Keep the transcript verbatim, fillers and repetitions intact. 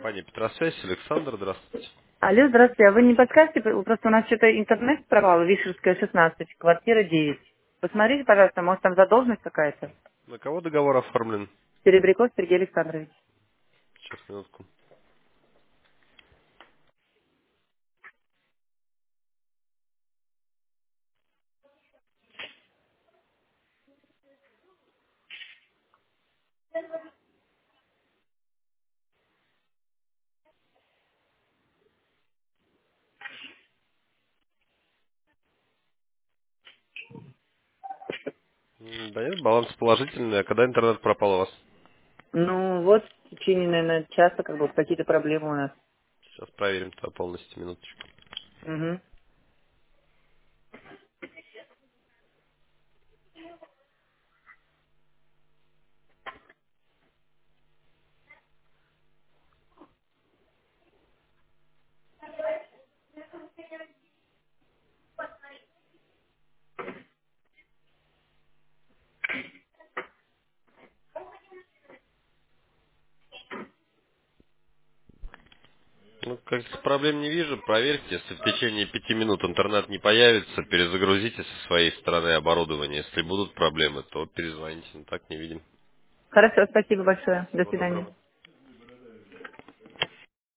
Компания Петросвязь, Александр, здравствуйте. Алло, здравствуйте. А вы не подскажете, просто у нас что-то интернет пропал, Вишерская, шестнадцать, квартира девять. Посмотрите, пожалуйста, может там задолженность какая-то? На кого договор оформлен? Серебряков Сергей Александрович. Сейчас, минутку. М, Да нет, баланс положительный. А когда интернет пропал у вас? Ну, вот в течение, наверное, часа как бы какие-то проблемы у нас. Сейчас проверим то полностью, минуточку. Угу. Ну, как проблем не вижу, проверьте. Если в течение пяти минут интернет не появится, перезагрузите со своей стороны оборудование. Если будут проблемы, то перезвоните. Ну, так не видим. Хорошо, спасибо большое. До Всего свидания. доброго.